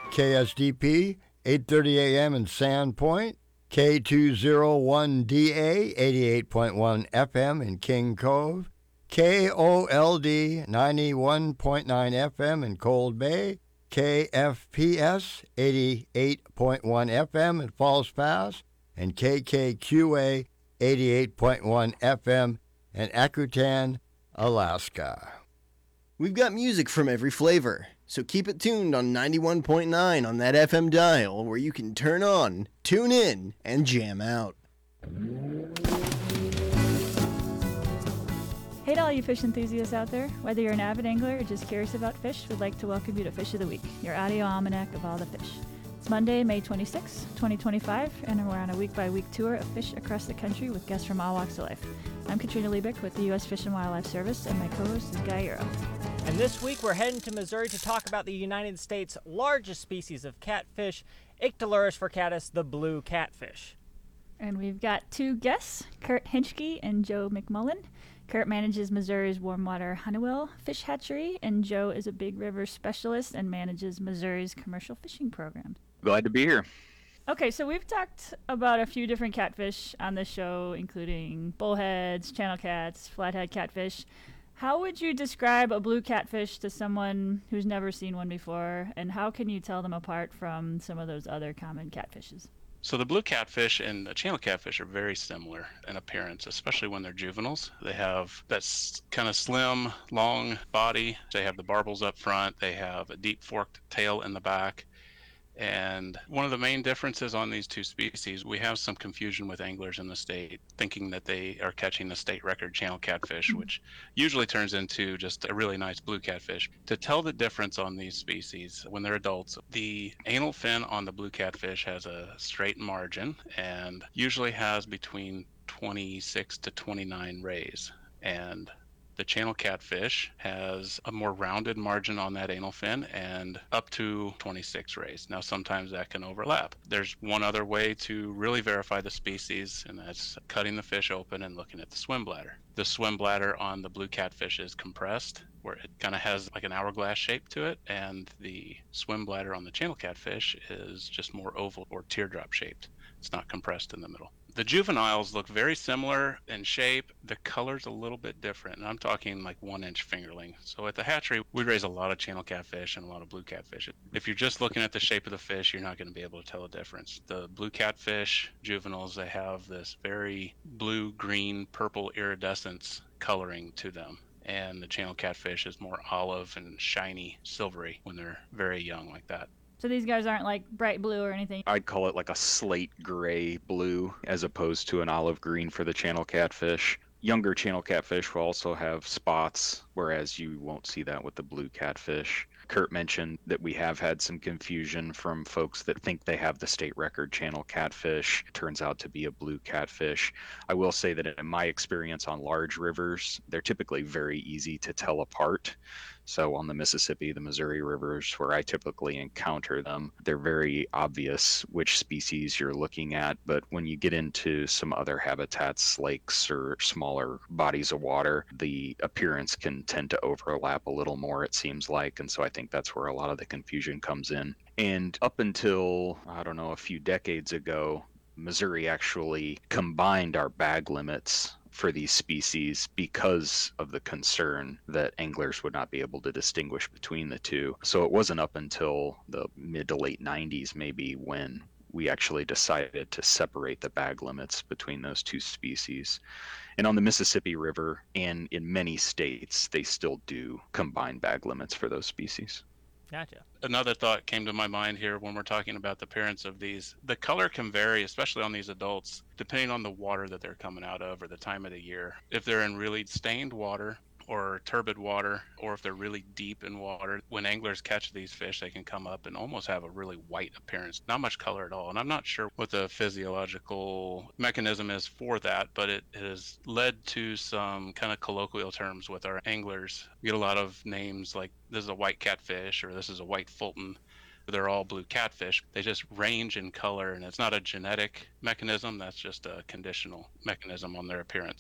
KSDP 8:30 a.m. in Sandpoint, K201DA 88.1 FM in King Cove, KOLD 91.9 FM in Cold Bay, KFPS 88.1 FM in Falls Pass, and KKQA 88.1 FM in Akutan, Alaska. We've got music from every flavor, so keep it tuned on 91.9 on that FM dial where you can turn on, tune in, and jam out. Hey to all you fish enthusiasts out there. Whether you're an avid angler or just curious about fish, we'd like to welcome you to Fish of the Week, your audio almanac of all the fish. It's Monday, May 26, 2025, and we're on a week-by-week tour of fish across the country with guests from all walks of life. I'm Katrina Liebeck with the U.S. Fish and Wildlife Service, and my co-host is Guy Euro. And this week we're heading to Missouri to talk about the United States' largest species of catfish, Ictalurus furcatus, the blue catfish. And we've got two guests, Kurt Hinchke and Joe McMullen. Kurt manages Missouri's Warmwater Honeywell Fish Hatchery, and Joe is a Big River specialist and manages Missouri's commercial fishing program. Glad to be here. Okay, so we've talked about a few different catfish on the show, including bullheads, channel cats, flathead catfish. How would you describe a blue catfish to someone who's never seen one before, and how can you tell them apart from some of those other common catfishes? So the blue catfish and the channel catfish are very similar in appearance, especially when they're juveniles. They have that kind of slim, long body. They have the barbels up front. They have a deep forked tail in the back. And one of the main differences on these two species, we have some confusion with anglers in the state, thinking that they are catching the state record channel catfish, which usually turns into just a really nice blue catfish. To tell the difference on these species when they're adults, the anal fin on the blue catfish has a straight margin and usually has between 26 to 29 rays. And the channel catfish has a more rounded margin on that anal fin and up to 26 rays. Now, sometimes that can overlap. There's one other way to really verify the species, and that's cutting the fish open and looking at the swim bladder. The swim bladder on the blue catfish is compressed, where it kind of has like an hourglass shape to it, and the swim bladder on the channel catfish is just more oval or teardrop shaped. It's not compressed in the middle. The juveniles look very similar in shape. The color's a little bit different, and I'm talking like 1-inch fingerling. So at the hatchery, we raise a lot of channel catfish and a lot of blue catfish. If you're just looking at the shape of the fish, you're not going to be able to tell the difference. The blue catfish juveniles, they have this very blue, green, purple iridescence coloring to them. And the channel catfish is more olive and shiny, silvery when they're very young like that. So these guys aren't like bright blue or anything? I'd call it like a slate gray blue as opposed to an olive green for the channel catfish. Younger channel catfish will also have spots, whereas you won't see that with the blue catfish. Kurt mentioned that we have had some confusion from folks that think they have the state record channel catfish. It turns out to be a blue catfish. I will say that in my experience on large rivers, they're typically very easy to tell apart. So on the Mississippi, the Missouri rivers, where I typically encounter them, they're very obvious which species you're looking at. But when you get into some other habitats, lakes or smaller bodies of water, the appearance can tend to overlap a little more, it seems like. And so I think that's where a lot of the confusion comes in. And up until, I don't know, a few decades ago, Missouri actually combined our bag limits for these species because of the concern that anglers would not be able to distinguish between the two. So it wasn't up until the mid to late 90s maybe when we actually decided to separate the bag limits between those two species. And on the Mississippi River and in many states, they still do combine bag limits for those species. Gotcha. Another thought came to my mind here when we're talking about the appearance of these. The color can vary, especially on these adults, depending on the water that they're coming out of or the time of the year. If they're in really stained water or turbid water, or if they're really deep in water, when anglers catch these fish, they can come up and almost have a really white appearance, not much color at all. And I'm not sure what the physiological mechanism is for that, but it has led to some kind of colloquial terms with our anglers. We get a lot of names like this is a white catfish or this is a white Fulton. They're all blue catfish. They just range in color, and it's not a genetic mechanism. That's just a conditional mechanism on their appearance.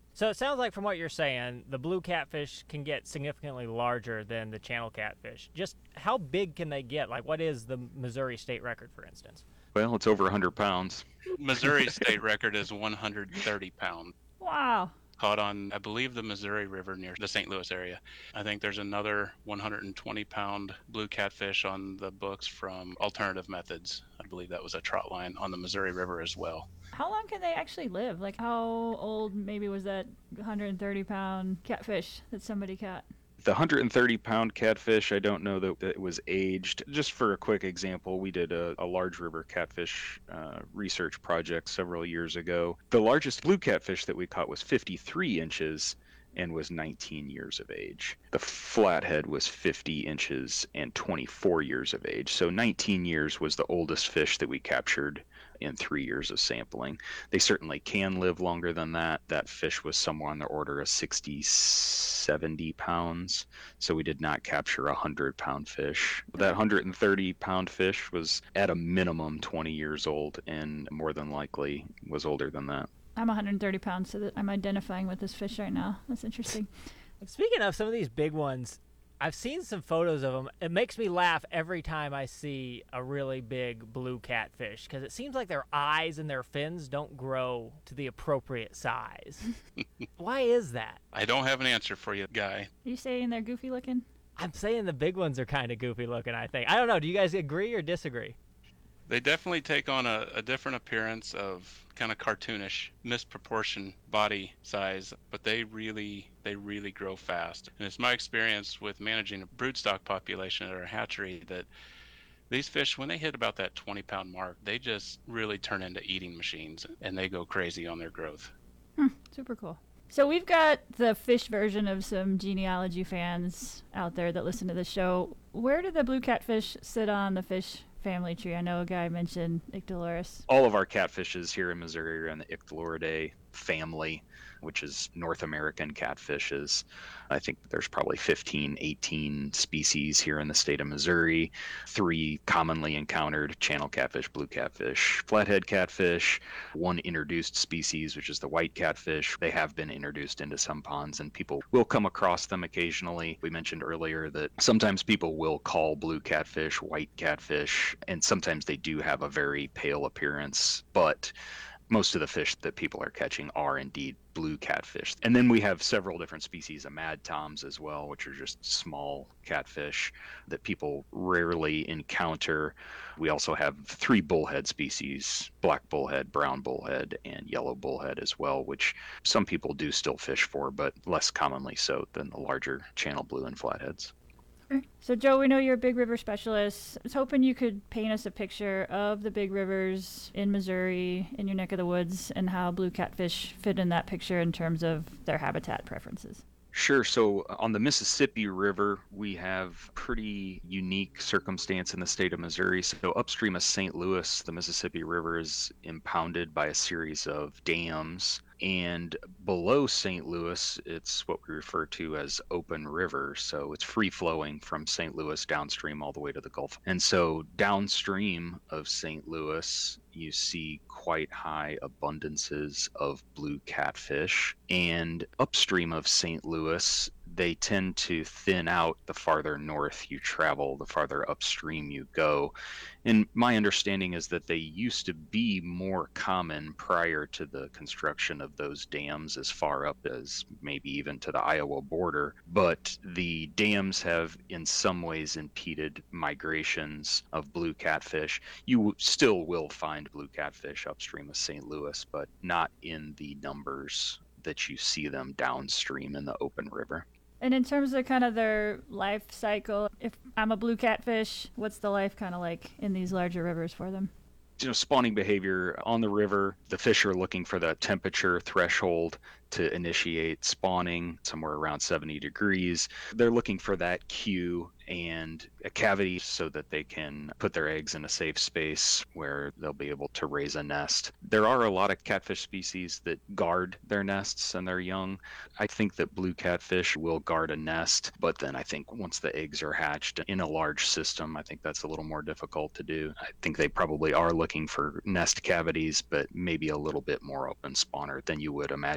So it sounds like from what you're saying, the blue catfish can get significantly larger than the channel catfish. Just how big can they get? Like, what is the Missouri state record, for instance? Well, it's over 100 pounds. Missouri's state record is 130 pounds. Wow. Caught on, I believe, the Missouri River near the St. Louis area. I think there's another 120-pound blue catfish on the books from Alternative Methods. I believe that was a trot line on the Missouri River as well. How long can they actually live? Like, how old maybe was that 130-pound catfish that somebody caught? The 130-pound catfish, I don't know that it was aged. Just for a quick example, we did a large river catfish research project several years ago. The largest blue catfish that we caught was 53 inches and was 19 years of age. The flathead was 50 inches and 24 years of age. So 19 years was the oldest fish that we captured in 3 years of sampling. They certainly can live longer than that. That fish was somewhere on the order of 60, 70 pounds. So we did not capture a 100-pound fish. That 130-pound fish was at a minimum 20 years old and more than likely was older than that. I'm 130 pounds, so that I'm identifying with this fish right now. That's interesting. Speaking of some of these big ones, I've seen some photos of them. It makes me laugh every time I see a really big blue catfish because it seems like their eyes and their fins don't grow to the appropriate size. Why is that? I don't have an answer for you, Guy. Are you saying they're goofy looking? I'm saying the big ones are kind of goofy looking, I think. I don't know. Do you guys agree or disagree? They definitely take on a different appearance of kind of cartoonish, misproportioned body size, but they really grow fast. And it's my experience with managing a broodstock population at our hatchery that these fish, when they hit about that 20-pound mark, they just really turn into eating machines, and they go crazy on their growth. Super cool. So we've got the fish version of some genealogy fans out there that listen to the show. Where do the blue catfish sit on the fish family tree? I know a guy mentioned Icthyloris. All of our catfishes here in Missouri are in the Icthylouridae family, which is North American catfishes. I think there's probably 15, 18 species here in the state of Missouri. 3 commonly encountered: channel catfish, blue catfish, flathead catfish, 1 introduced species, which is the white catfish. They have been introduced into some ponds and people will come across them occasionally. We mentioned earlier that sometimes people will call blue catfish white catfish, and sometimes they do have a very pale appearance, but most of the fish that people are catching are indeed blue catfish. And then we have several different species of mad toms as well, which are just small catfish that people rarely encounter. We also have 3 bullhead species: black bullhead, brown bullhead, and yellow bullhead as well, which some people do still fish for, but less commonly so than the larger channel blue and flatheads. So, Joe, we know you're a big river specialist. I was hoping you could paint us a picture of the big rivers in Missouri, in your neck of the woods, and how blue catfish fit in that picture in terms of their habitat preferences. Sure. So on the Mississippi River, we have pretty unique circumstance in the state of Missouri. So upstream of St. Louis, the Mississippi River is impounded by a series of dams. And below St. Louis, it's what we refer to as open river. So it's free flowing from St. Louis downstream all the way to the Gulf. And so downstream of St. Louis, you see quite high abundances of blue catfish. And upstream of St. Louis, they tend to thin out the farther north you travel, the farther upstream you go. And my understanding is that they used to be more common prior to the construction of those dams as far up as maybe even to the Iowa border. But the dams have in some ways impeded migrations of blue catfish. You still will find blue catfish upstream of St. Louis, but not in the numbers that you see them downstream in the open river. And in terms of kind of their life cycle, if I'm a blue catfish, what's the life kind of like in these larger rivers for them? Spawning behavior on the river, the fish are looking for that temperature threshold to initiate spawning, somewhere around 70 degrees. They're looking for that cue and a cavity so that they can put their eggs in a safe space where they'll be able to raise a nest. There are a lot of catfish species that guard their nests and their young. I think that blue catfish will guard a nest, but then I think once the eggs are hatched in a large system, I think that's a little more difficult to do. I think they probably are looking for nest cavities, but maybe a little bit more open spawner than you would imagine a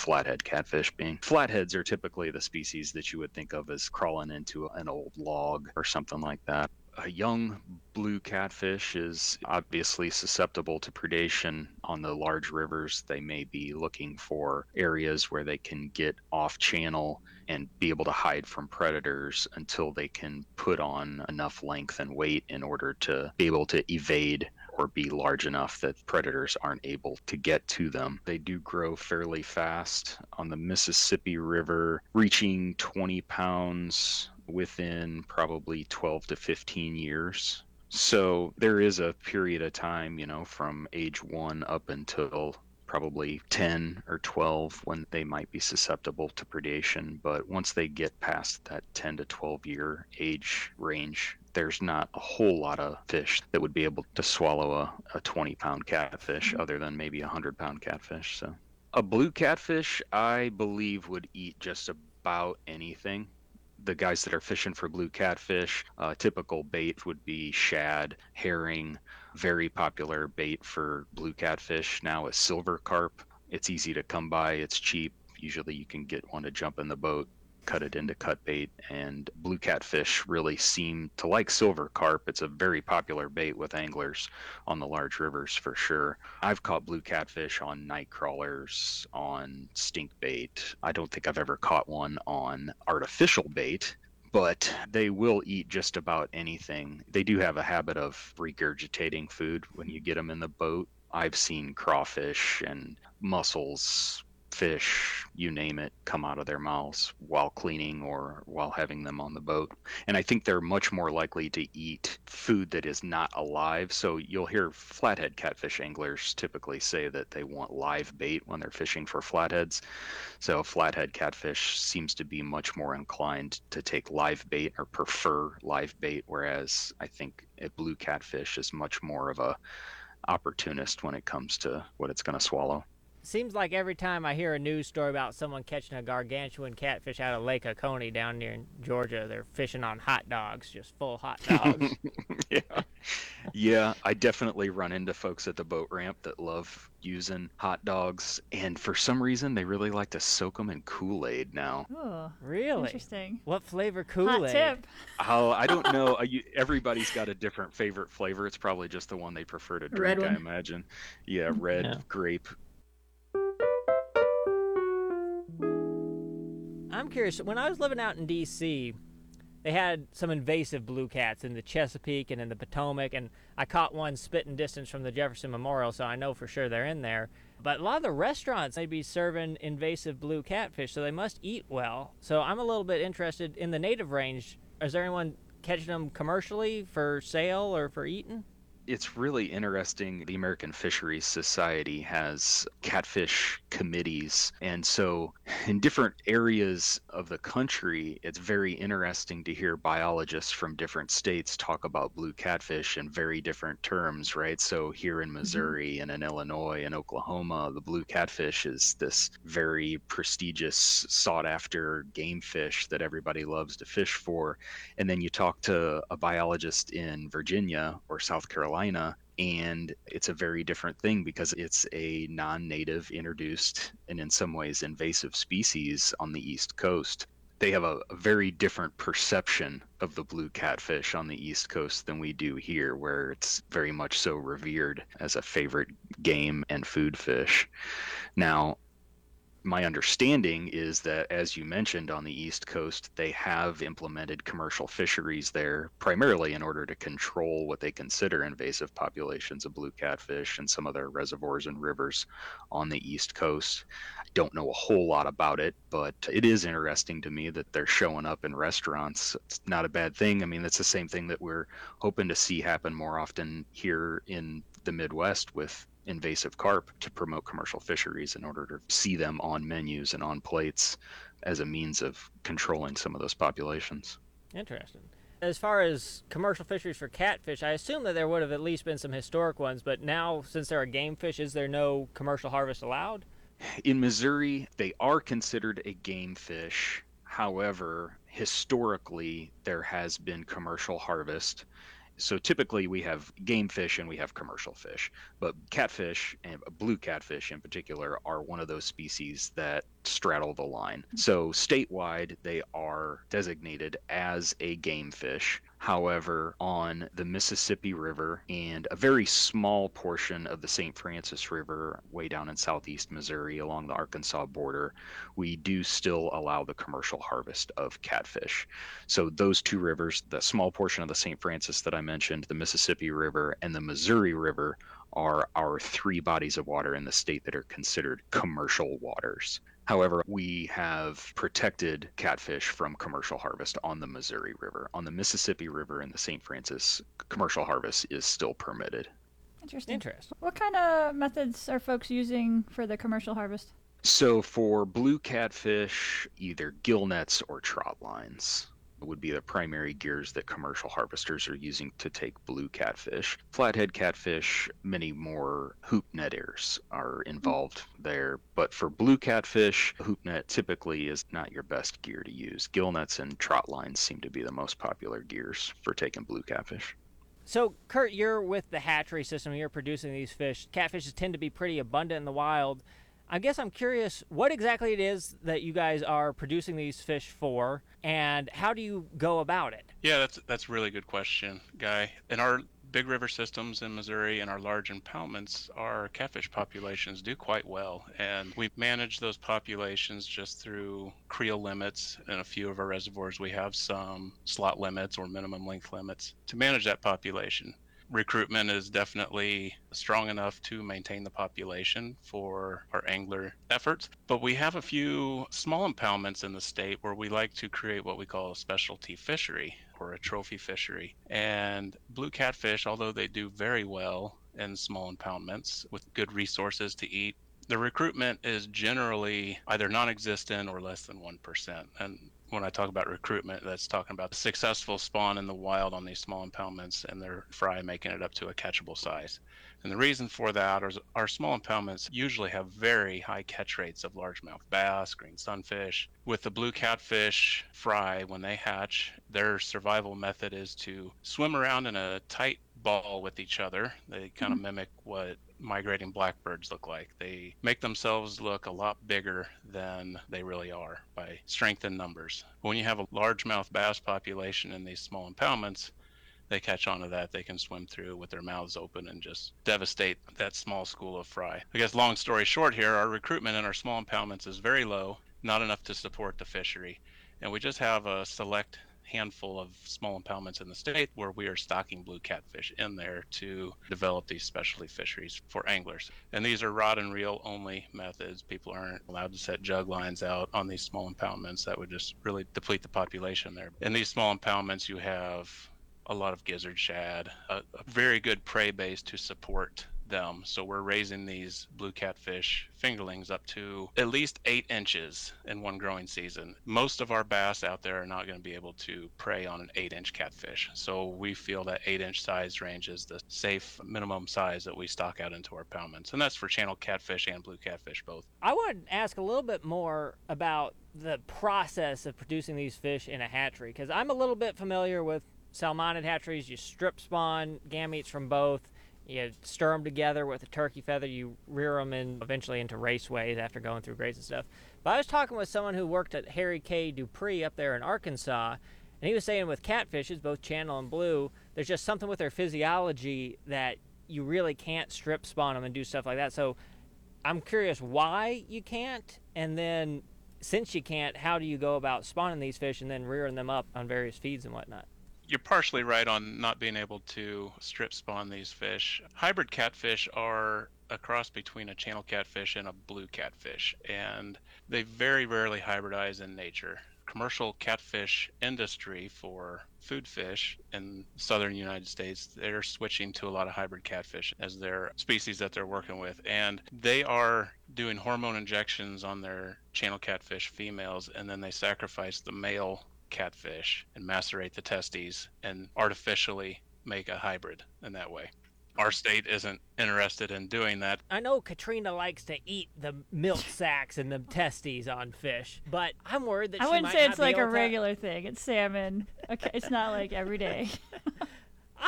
flathead catfish being. Flatheads are typically the species that you would think of as crawling into an old log or something like that. A young blue catfish is obviously susceptible to predation on the large rivers. They may be looking for areas where they can get off channel and be able to hide from predators until they can put on enough length and weight in order to be able to evade or be large enough that predators aren't able to get to them. They do grow fairly fast on the Mississippi River, reaching 20 pounds within probably 12 to 15 years. So there is a period of time, from age 1 up until probably 10 or 12 when they might be susceptible to predation. But once they get past that 10 to 12 year age range, there's not a whole lot of fish that would be able to swallow a 20-pound catfish other than maybe a 100-pound catfish. So a blue catfish, I believe, would eat just about anything. The guys that are fishing for blue catfish, typical bait would be shad, herring. Very popular bait for blue catfish now is silver carp. It's easy to come by, it's cheap. Usually you can get one to jump in the boat, cut it into cut bait, and blue catfish really seem to like silver carp. It's a very popular bait with anglers on the large rivers for sure. I've caught blue catfish on night crawlers, on stink bait. I don't think I've ever caught one on artificial bait, but they will eat just about anything. They do have a habit of regurgitating food when you get them in the boat. I've seen crawfish and mussels, fish, you name it, come out of their mouths while cleaning or while having them on the boat. And I think they're much more likely to eat food that is not alive. So you'll hear flathead catfish anglers typically say that they want live bait when they're fishing for flatheads. So flathead catfish seems to be much more inclined to take live bait or prefer live bait, whereas I think a blue catfish is much more of a opportunist when it comes to what it's going to swallow. Seems like every time I hear a news story about someone catching a gargantuan catfish out of Lake Oconee down near Georgia, they're fishing on hot dogs, just full hot dogs. Yeah, I definitely run into folks at the boat ramp that love using hot dogs, and for some reason they really like to soak them in Kool-Aid now. Oh, Really? interesting. What flavor Kool-Aid? Hot tip. Oh, I don't know. Everybody's got a different favorite flavor. It's probably just the one they prefer to drink, Red one. I imagine. Yeah, red, Yeah. grape. I'm curious, when I was living out in D.C., they had some invasive blue cats in the Chesapeake and in the Potomac, and I caught one spitting distance from the Jefferson Memorial, so I know for sure they're in there. But a lot of the restaurants, they'd be serving invasive blue catfish, so they must eat well. So I'm a little bit interested in the native range. Is there anyone catching them commercially for sale or for eating? It's really interesting. The American Fisheries Society has catfish committees. And so in different areas of the country, it's very interesting to hear biologists from different states talk about blue catfish in very different terms, right? So here in Missouri and in Illinois and Oklahoma, the blue catfish is this very prestigious, sought after game fish that everybody loves to fish for. And then you talk to a biologist in Virginia or South Carolina, and it's a very different thing because it's a non-native, introduced, and in some ways invasive species on the East Coast. They have a very different perception of the blue catfish on the East Coast than we do here, where it's very much so revered as a favorite game and food fish. Now, my understanding is that, as you mentioned, on the East Coast, they have implemented commercial fisheries there, primarily in order to control what they consider invasive populations of blue catfish in some of their reservoirs and rivers on the East Coast. I don't know a whole lot about it, but it is interesting to me that they're showing up in restaurants. It's not a bad thing. I mean, that's the same thing that we're hoping to see happen more often here in the Midwest with invasive carp, to promote commercial fisheries in order to see them on menus and on plates as a means of controlling some of those populations. Interesting. As far as commercial fisheries for catfish, I assume that there would have at least been some historic ones, but now, since they're a game fish, is there no commercial harvest allowed? In Missouri, they are considered a game fish. However, historically, there has been commercial harvest. So typically we have game fish and we have commercial fish, but catfish and blue catfish in particular are one of those species that straddle the line. So statewide, they are designated as a game fish. However, on the Mississippi River and a very small portion of the St. Francis River, way down in southeast Missouri along the Arkansas border, we do still allow the commercial harvest of catfish. So those two rivers, the small portion of the St. Francis that I mentioned, the Mississippi River, and the Missouri River, are our three bodies of water in the state that are considered commercial waters. However, we have protected catfish from commercial harvest on the Missouri River. On the Mississippi River and the St. Francis, commercial harvest is still permitted. Interesting. What kind of methods are folks using for the commercial harvest? So for blue catfish, either gill nets or trot lines would be the primary gears that commercial harvesters are using to take blue catfish. Flathead catfish, many more hoop netters are involved there. But for blue catfish, hoop net typically is not your best gear to use. Gill nets and trot lines seem to be the most popular gears for taking blue catfish. So, Kurt, you're with the hatchery system. You're producing these fish. Catfishes tend to be pretty abundant in the wild. I guess I'm curious what exactly it is that you guys are producing these fish for, and how do you go about it? Yeah, that's a really good question, Guy. In our big river systems in Missouri and our large impoundments, our catfish populations do quite well, and we manage those populations just through creel limits. In a few of our reservoirs, we have some slot limits or minimum length limits to manage that population. Recruitment is definitely strong enough to maintain the population for our angler efforts, but we have a few small impoundments in the state where we like to create what we call a specialty fishery or a trophy fishery. And blue catfish, although they do very well in small impoundments with good resources to eat, the recruitment is generally either non-existent or less than 1%. And when I talk about recruitment, that's talking about the successful spawn in the wild on these small impoundments and their fry making it up to a catchable size. And the reason for that is our small impoundments usually have very high catch rates of largemouth bass, green sunfish. With the blue catfish fry, when they hatch, their survival method is to swim around in a tight ball with each other. They kind of mimic what migrating blackbirds look like. They make themselves look a lot bigger than they really are by strength in numbers. When you have a largemouth bass population in these small impoundments, they catch on to that. They can swim through with their mouths open and just devastate that small school of fry. I guess long story short here, our recruitment in our small impoundments is very low, not enough to support the fishery. And we just have a select handful of small impoundments in the state where we are stocking blue catfish in there to develop these specialty fisheries for anglers. And these are rod and reel only methods. People aren't allowed to set jug lines out on these small impoundments. That would just really deplete the population there. In these small impoundments, you have a lot of gizzard shad, a very good prey base to support them. So we're raising these blue catfish fingerlings up to at least 8 inches in one growing season. Most of our bass out there are not going to be able to prey on an 8-inch catfish. So we feel that 8-inch size range is the safe minimum size that we stock out into our impoundments. And that's for channel catfish and blue catfish both. I want to ask a little bit more about the process of producing these fish in a hatchery, because I'm a little bit familiar with salmonid hatcheries. You strip spawn gametes from both. You stir them together with a turkey feather. You rear them eventually into raceways after going through grades and stuff. But I was talking with someone who worked at Harry K. Dupree up there in Arkansas, and he was saying with catfishes, both channel and blue, there's just something with their physiology that you really can't strip spawn them and do stuff like that. So I'm curious why you can't, and then since you can't, how do you go about spawning these fish and then rearing them up on various feeds and whatnot? You're partially right on not being able to strip spawn these fish. Hybrid catfish are a cross between a channel catfish and a blue catfish, and they very rarely hybridize in nature. Commercial catfish industry for food fish in southern United States, they're switching to a lot of hybrid catfish as their species that they're working with, and they are doing hormone injections on their channel catfish females, and then they sacrifice the male catfish and macerate the testes and artificially make a hybrid in that way. Our state isn't interested in doing that. I know Katrina likes to eat the milk sacs and the testes on fish, but I'm worried that I she wouldn't might say not it's be like a able to... regular thing. It's salmon. Okay, it's not like every day.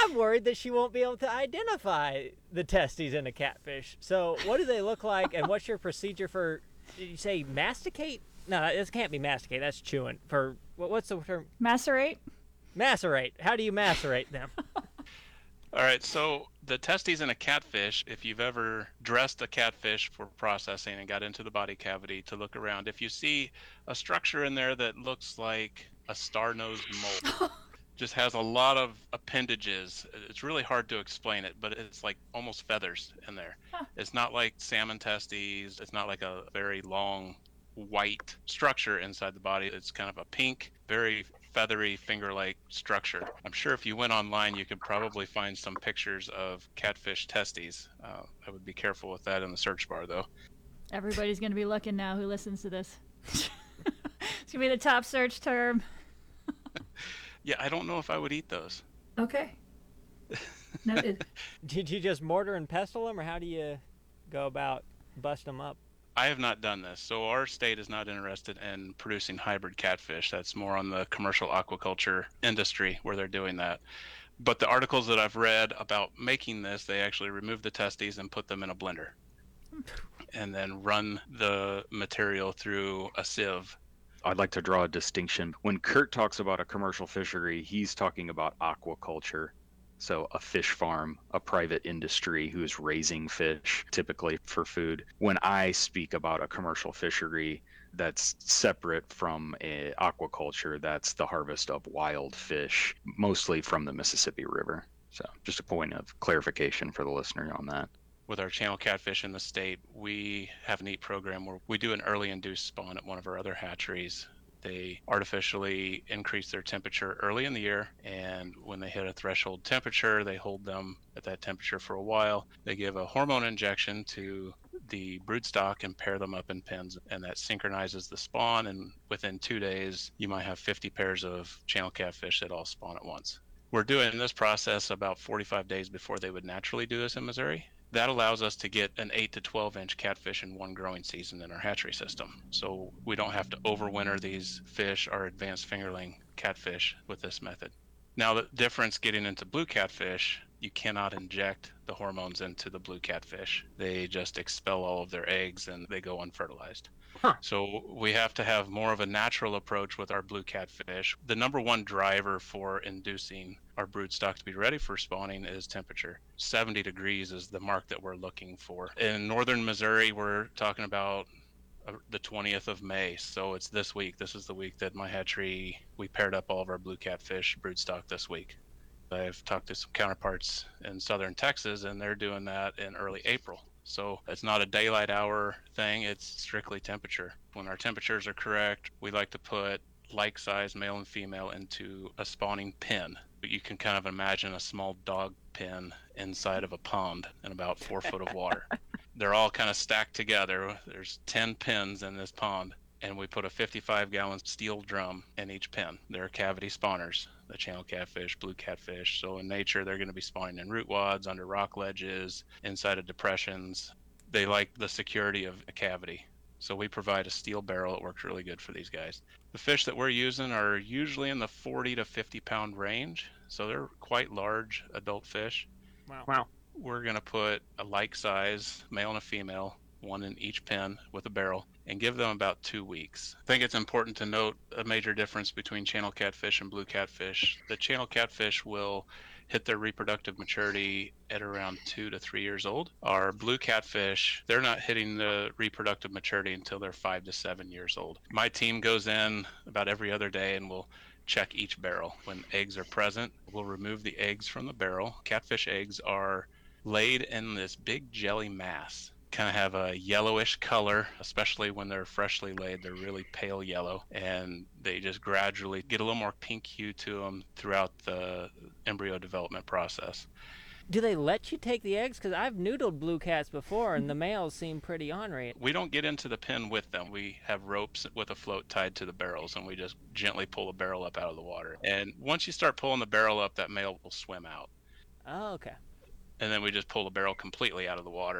I'm worried that she won't be able to identify the testes in a catfish. So what do they look like, and what's your procedure for, did you say masticate? No, this can't be masticate. That's chewing. For what's the term? Macerate? Macerate. How do you macerate them? All right, so the testes in a catfish, if you've ever dressed a catfish for processing and got into the body cavity to look around, if you see a structure in there that looks like a star-nosed mole, just has a lot of appendages. It's really hard to explain it, but it's like almost feathers in there. Huh. It's not like salmon testes. It's not like a very long white structure inside the body. It's kind of a pink, very feathery finger-like structure. I'm sure if you went online, you could probably find some pictures of catfish testes. I would be careful with that in the search bar, though. Everybody's going to be looking now who listens to this. It's going to be the top search term. Yeah, I don't know if I would eat those. Okay. Noted. Did you just mortar and pestle them, or how do you go about bust them up? I have not done this. So our state is not interested in producing hybrid catfish. That's more on the commercial aquaculture industry where they're doing that. But the articles that I've read about making this, they actually remove the testes and put them in a blender and then run the material through a sieve. I'd like to draw a distinction. When Kurt talks about a commercial fishery, he's talking about aquaculture. So a fish farm, a private industry who's raising fish, typically for food. When I speak about a commercial fishery, that's separate from aquaculture. That's the harvest of wild fish, mostly from the Mississippi River. So just a point of clarification for the listener on that. With our channel catfish in the state, we have a neat program where we do an early induced spawn at one of our other hatcheries. They artificially increase their temperature early in the year, and when they hit a threshold temperature, they hold them at that temperature for a while. They give a hormone injection to the broodstock and pair them up in pens, and that synchronizes the spawn, and within 2 days, you might have 50 pairs of channel catfish that all spawn at once. We're doing this process about 45 days before they would naturally do this in Missouri. That allows us to get an 8 to 12 inch catfish in one growing season in our hatchery system. So we don't have to overwinter these fish, our advanced fingerling catfish, with this method. Now, the difference getting into blue catfish, you cannot inject the hormones into the blue catfish. They just expel all of their eggs and they go unfertilized. Huh. So we have to have more of a natural approach with our blue catfish. The number one driver for inducing our broodstock to be ready for spawning is temperature. 70 degrees is the mark that we're looking for. In northern Missouri, we're talking about the 20th of May. So it's this week. This is the week that my hatchery, we paired up all of our blue catfish broodstock this week. I've talked to some counterparts in southern Texas, and they're doing that in early April. So it's not a daylight hour thing, it's strictly temperature. When our temperatures are correct, we like to put like size male and female into a spawning pen. But you can kind of imagine a small dog pen inside of a pond in about 4 foot of water. They're all kind of stacked together. There's 10 pens in this pond, and we put a 55-gallon steel drum in each pen. They're cavity spawners, the channel catfish, blue catfish. So in nature, they're going to be spawning in root wads, under rock ledges, inside of depressions. They like the security of a cavity. So we provide a steel barrel. It works really good for these guys. The fish that we're using are usually in the 40 to 50 pound range. So they're quite large adult fish. Wow. We're going to put a like size male and a female, one in each pen with a barrel, and give them about 2 weeks. I think it's important to note a major difference between channel catfish and blue catfish. The channel catfish will hit their reproductive maturity at around 2 to 3 years old. Our blue catfish, they're not hitting the reproductive maturity until they're 5 to 7 years old. My team goes in about every other day and will check each barrel. When eggs are present, we'll remove the eggs from the barrel. Catfish eggs are laid in this big jelly mass. Kind of have a yellowish color, especially when they're freshly laid. They're really pale yellow, and they just gradually get a little more pink hue to them throughout the embryo development process. Do they let you take the eggs? Because I've noodled blue cats before, and the males seem pretty ornery. We don't get into the pen with them. We have ropes with a float tied to the barrels, and we just gently pull the barrel up out of the water. And once you start pulling the barrel up, that male will swim out. Oh, okay. And then we just pull the barrel completely out of the water,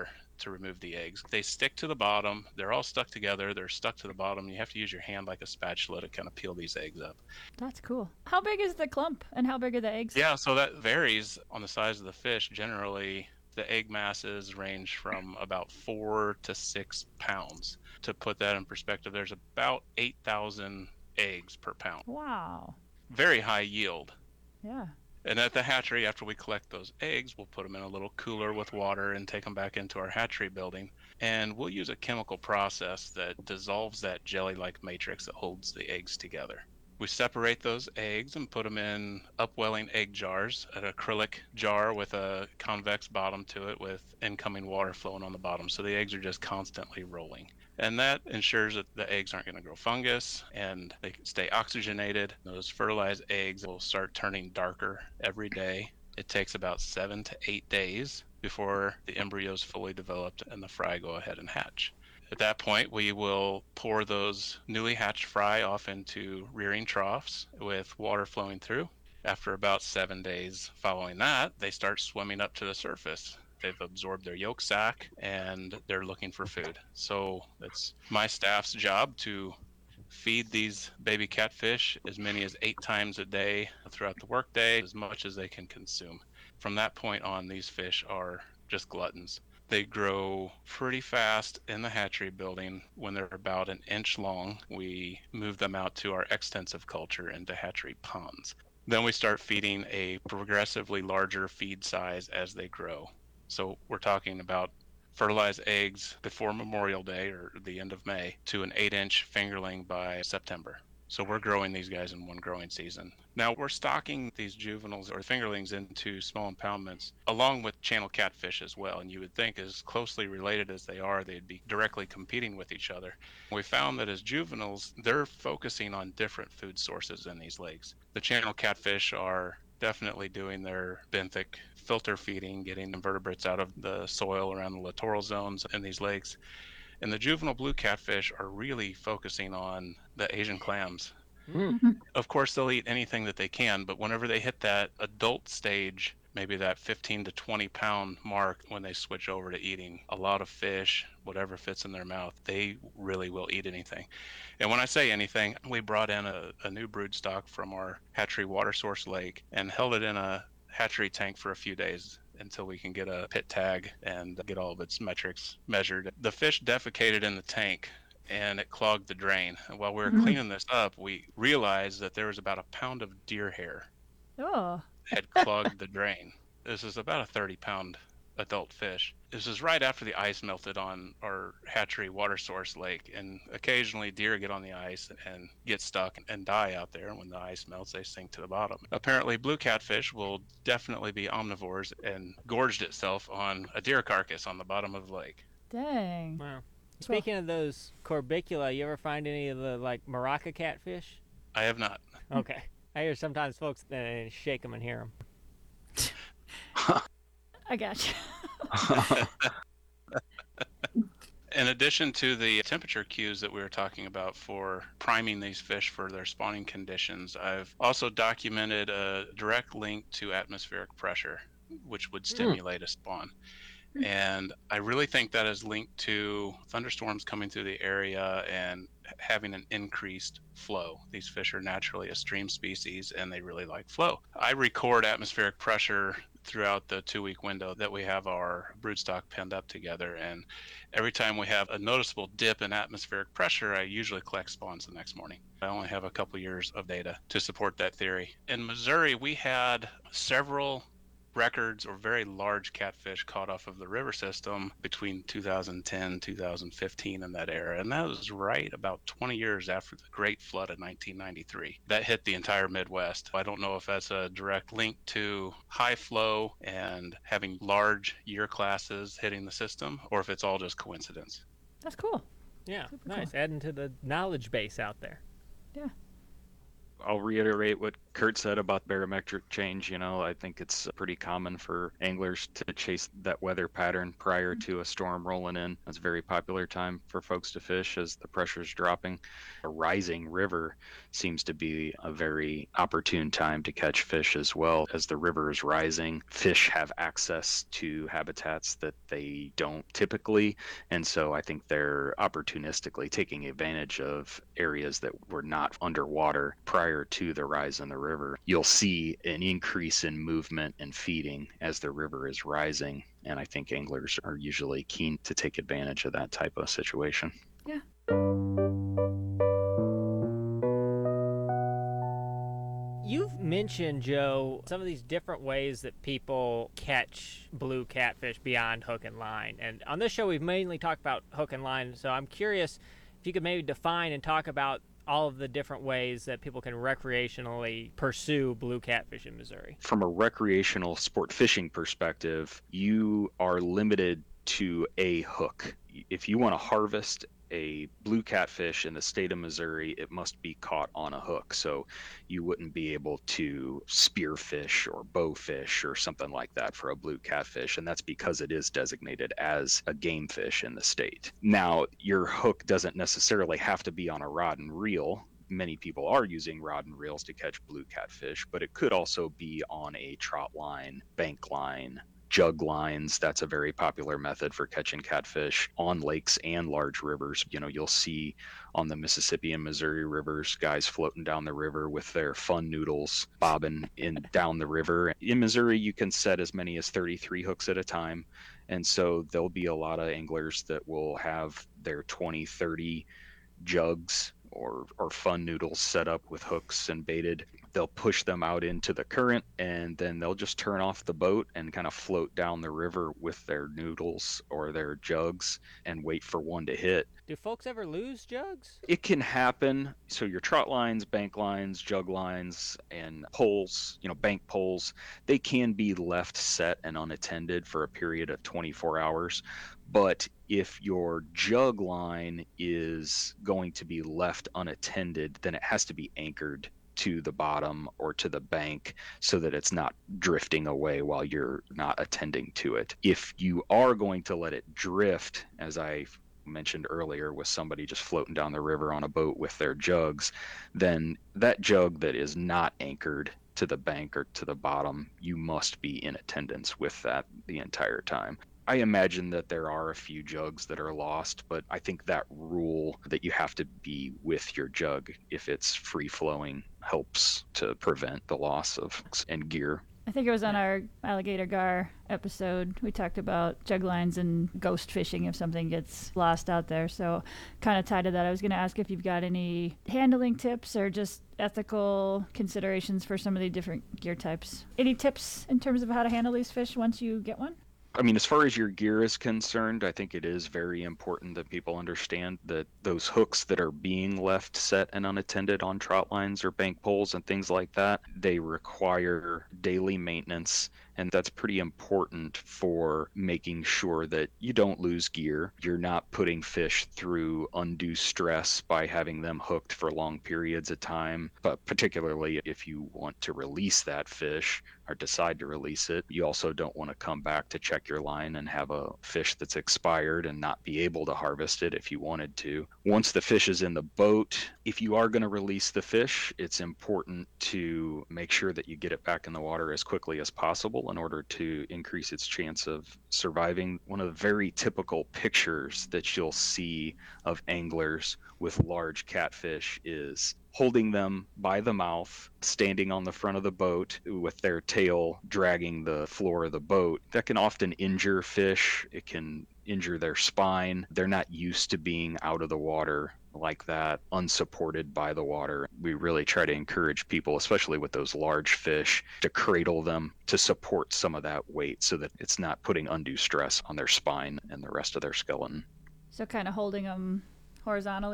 to remove the eggs. They stick to the bottom. They're all stuck together. They're stuck to the bottom. You have to use your hand like a spatula to kind of peel these eggs up. That's cool. How big is the clump and how big are the eggs? Yeah, so that varies on the size of the fish. Generally, the egg masses range from about 4 to 6 pounds. To put that in perspective, there's about 8,000 eggs per pound. Wow. Very high yield. Yeah. And at the hatchery, after we collect those eggs, we'll put them in a little cooler with water and take them back into our hatchery building. And we'll use a chemical process that dissolves that jelly-like matrix that holds the eggs together. We separate those eggs and put them in upwelling egg jars, an acrylic jar with a convex bottom to it with incoming water flowing on the bottom. So the eggs are just constantly rolling. And that ensures that the eggs aren't going to grow fungus and they can stay oxygenated. Those fertilized eggs will start turning darker every day. It takes about 7 to 8 days before the embryo is fully developed and the fry go ahead and hatch. At that point, we will pour those newly hatched fry off into rearing troughs with water flowing through. After about 7 days following that, they start swimming up to the surface. They've absorbed their yolk sac and they're looking for food. So it's my staff's job to feed these baby catfish as many as 8 times a day throughout the workday, as much as they can consume. From that point on, these fish are just gluttons. They grow pretty fast in the hatchery building. When they're about an inch long, we move them out to our extensive culture into hatchery ponds. Then we start feeding a progressively larger feed size as they grow. So we're talking about fertilized eggs before Memorial Day or the end of May to an 8-inch fingerling by September. So we're growing these guys in one growing season. Now we're stocking these juveniles or fingerlings into small impoundments along with channel catfish as well. And you would think as closely related as they are, they'd be directly competing with each other. We found that as juveniles, they're focusing on different food sources in these lakes. The channel catfish are definitely doing their benthic filter feeding, getting invertebrates out of the soil around the littoral zones in these lakes. And the juvenile blue catfish are really focusing on the Asian clams. Of course, they'll eat anything that they can, but whenever they hit that adult stage, maybe that 15 to 20 pound mark, when they switch over to eating a lot of fish, whatever fits in their mouth, they really will eat anything. And when I say anything, we brought in a new brood stock from our hatchery water source lake and held it in a hatchery tank for a few days until we can get a pit tag and get all of its metrics measured. The fish defecated in the tank and it clogged the drain. And while we were cleaning this up, we realized that there was about a pound of deer hair Oh. had clogged the drain. This is about a 30-pound adult fish. This is right after the ice melted on our hatchery water source lake, and occasionally deer get on the ice and get stuck and die out there. And when the ice melts, they sink to the bottom. Apparently, blue catfish will definitely be omnivores and gorged itself on a deer carcass on the bottom of the lake. Dang. Wow. Speaking of those corbicula, you ever find any of the like maraca catfish? I have not. Okay. I hear sometimes folks shake them and hear them. I got you. In addition to the temperature cues that we were talking about for priming these fish for their spawning conditions, I've also documented a direct link to atmospheric pressure, which would stimulate a spawn. And I really think that is linked to thunderstorms coming through the area and having an increased flow. These fish are naturally a stream species and they really like flow. I record atmospheric pressure throughout the 2-week window that we have our broodstock penned up together. And every time we have a noticeable dip in atmospheric pressure, I usually collect spawns the next morning. I only have a couple years of data to support that theory. In Missouri, we had several records or very large catfish caught off of the river system between 2010 2015 in that era, and that was right about 20 years after the Great Flood of 1993 that hit the entire Midwest. I don't know if that's a direct link to high flow and having large year classes hitting the system, or if it's all just coincidence. That's cool. Yeah, Super nice. cool. Adding to the knowledge base out there. Yeah. I'll reiterate what Kurt said about barometric change, I think it's pretty common for anglers to chase that weather pattern prior to a storm rolling in. It's a very popular time for folks to fish as the pressure's dropping. A rising river seems to be a very opportune time to catch fish as well. As the river is rising, fish have access to habitats that they don't typically, and so I think they're opportunistically taking advantage of areas that were not underwater prior to the rise in the river. You'll see an increase in movement and feeding as the river is rising, and I think anglers are usually keen to take advantage of that type of situation. Yeah. You've mentioned, Joe, some of these different ways that people catch blue catfish beyond hook and line. And on this show, we've mainly talked about hook and line, so I'm curious if you could maybe define and talk about all of the different ways that people can recreationally pursue blue catfish in Missouri. From a recreational sport fishing perspective, you are limited to a hook. If you want to harvest a blue catfish in the state of Missouri, it must be caught on a hook. So you wouldn't be able to spearfish or bowfish or something like that for a blue catfish. And that's because it is designated as a game fish in the state. Now, your hook doesn't necessarily have to be on a rod and reel. Many people are using rod and reels to catch blue catfish, but it could also be on a trot line, bank line, jug lines. That's a very popular method for catching catfish on lakes and large rivers. You'll see on the Mississippi and Missouri rivers, guys floating down the river with their fun noodles bobbing down the river. In Missouri, you can set as many as 33 hooks at a time. And so there'll be a lot of anglers that will have their 20, 30 jugs or fun noodles set up with hooks and baited. They'll push them out into the current, and then they'll just turn off the boat and kind of float down the river with their noodles or their jugs and wait for one to hit. Do folks ever lose jugs? It can happen. So your trot lines, bank lines, jug lines, and poles, bank poles, they can be left set and unattended for a period of 24 hours. But if your jug line is going to be left unattended, then it has to be anchored to the bottom or to the bank so that it's not drifting away while you're not attending to it. If you are going to let it drift, as I mentioned earlier with somebody just floating down the river on a boat with their jugs, then that jug that is not anchored to the bank or to the bottom, you must be in attendance with that the entire time. I imagine that there are a few jugs that are lost, but I think that rule that you have to be with your jug if it's free flowing helps to prevent the loss of hooks and gear. I think it was on our Alligator Gar episode. We talked about jug lines and ghost fishing if something gets lost out there. So kind of tied to that, I was going to ask if you've got any handling tips or just ethical considerations for some of the different gear types. Any tips in terms of how to handle these fish once you get one? I mean, as far as your gear is concerned, I think it is very important that people understand that those hooks that are being left set and unattended on trot lines or bank poles and things like that, they require daily maintenance. And that's pretty important for making sure that you don't lose gear. You're not putting fish through undue stress by having them hooked for long periods of time. But particularly if you want to release that fish or decide to release it, you also don't want to come back to check your line and have a fish that's expired and not be able to harvest it if you wanted to. Once the fish is in the boat, if you are going to release the fish, it's important to make sure that you get it back in the water as quickly as possible in order to increase its chance of surviving. One of the very typical pictures that you'll see of anglers with large catfish is holding them by the mouth, standing on the front of the boat with their tail dragging the floor of the boat. That can often injure fish. It can injure their spine. They're not used to being out of the water like that, unsupported by the water. We really try to encourage people, especially with those large fish, to cradle them to support some of that weight so that it's not putting undue stress on their spine and the rest of their skeleton. So kind of holding them horizontally?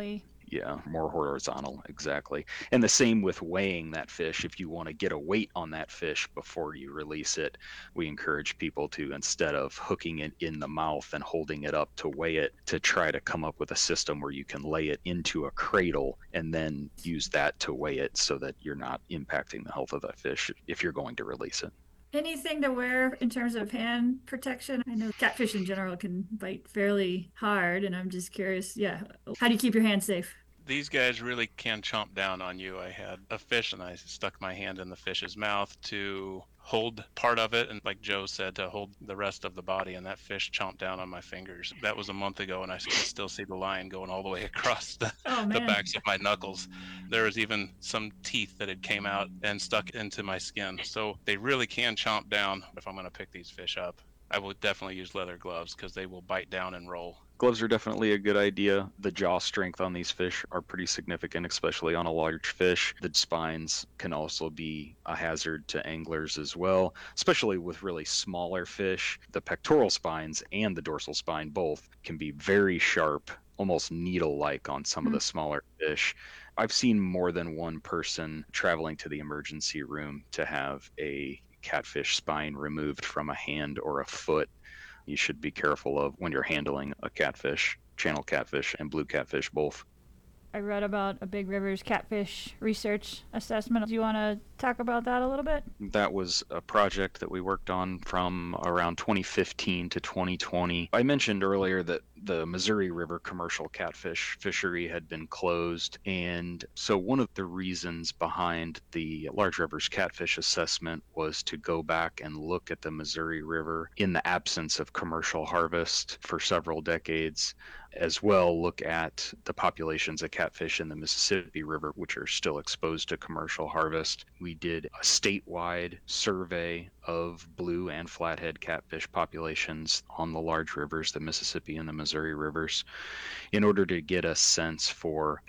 Yeah, more horizontal, exactly. And the same with weighing that fish. If you want to get a weight on that fish before you release it, we encourage people to, instead of hooking it in the mouth and holding it up to weigh it, to try to come up with a system where you can lay it into a cradle and then use that to weigh it so that you're not impacting the health of that fish if you're going to release it. Anything to wear in terms of hand protection? I know catfish in general can bite fairly hard, and I'm just curious, yeah, how do you keep your hands safe? These guys really can chomp down on you. I had a fish and I stuck my hand in the fish's mouth to hold part of it, and like Joe said, to hold the rest of the body, and that fish chomped down on my fingers. That was a month ago, and I can still see the line going all the way across the backs of my knuckles. There was even some teeth that had came out and stuck into my skin. So they really can chomp down. If I'm going to pick these fish up, I would definitely use leather gloves because they will bite down and roll. Gloves are definitely a good idea. The jaw strength on these fish are pretty significant, especially on a large fish. The spines can also be a hazard to anglers as well, especially with really smaller fish. The pectoral spines and the dorsal spine both can be very sharp, almost needle-like on some of the smaller fish. I've seen more than one person traveling to the emergency room to have a catfish spine removed from a hand or a foot. You should be careful of when you're handling a catfish, channel catfish and blue catfish both. I read about a Big Rivers catfish research assessment. Do you want to talk about that a little bit? That was a project that we worked on from around 2015 to 2020. I mentioned earlier that the Missouri River commercial catfish fishery had been closed. And so one of the reasons behind the Large Rivers catfish assessment was to go back and look at the Missouri River in the absence of commercial harvest for several decades, as well look at the populations of catfish in the Mississippi River, which are still exposed to commercial harvest. We did a statewide survey of blue and flathead catfish populations on the large rivers, the Mississippi and the Missouri rivers, in order to get a sense for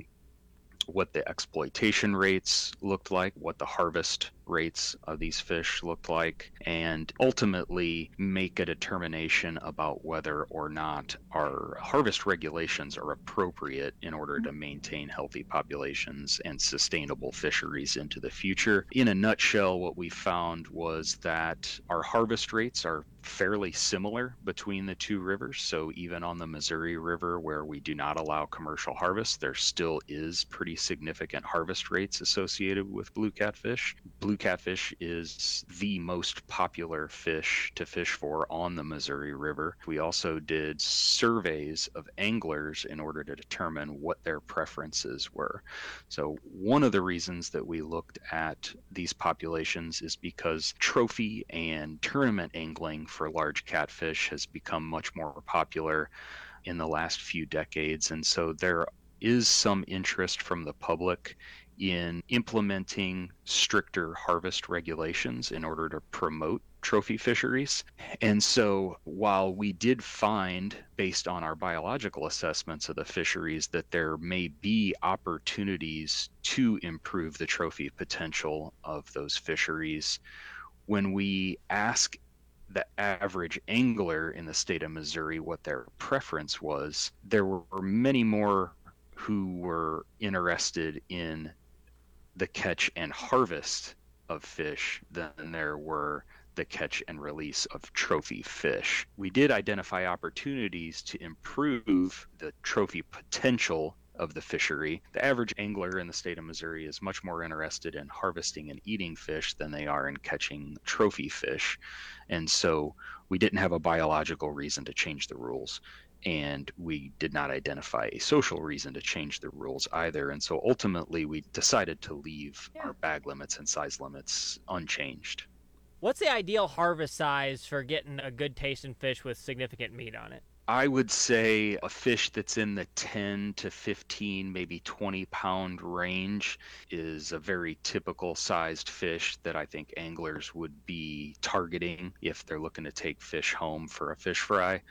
what the exploitation rates looked like, what the harvest rates of these fish looked like, and ultimately make a determination about whether or not our harvest regulations are appropriate in order to maintain healthy populations and sustainable fisheries into the future. In a nutshell, what we found was that our harvest rates are fairly similar between the two rivers. So even on the Missouri River, where we do not allow commercial harvest, there still is pretty significant harvest rates associated with blue catfish. Blue catfish is the most popular fish to fish for on the Missouri River. We also did surveys of anglers in order to determine what their preferences were. So one of the reasons that we looked at these populations is because trophy and tournament angling for large catfish has become much more popular in the last few decades. And so there is some interest from the public in implementing stricter harvest regulations in order to promote trophy fisheries. And so while we did find, based on our biological assessments of the fisheries, that there may be opportunities to improve the trophy potential of those fisheries, when we ask the average angler in the state of Missouri what their preference was, there were many more who were interested in the catch and harvest of fish than there were the catch and release of trophy fish. We did identify opportunities to improve the trophy potential of the fishery. The average angler in the state of Missouri is much more interested in harvesting and eating fish than they are in catching trophy fish. And so we didn't have a biological reason to change the rules. And we did not identify a social reason to change the rules either. And so ultimately, we decided to leave our bag limits and size limits unchanged. What's the ideal harvest size for getting a good tasting fish with significant meat on it? I would say a fish that's in the 10 to 15, maybe 20 pound range is a very typical sized fish that I think anglers would be targeting if they're looking to take fish home for a fish fry.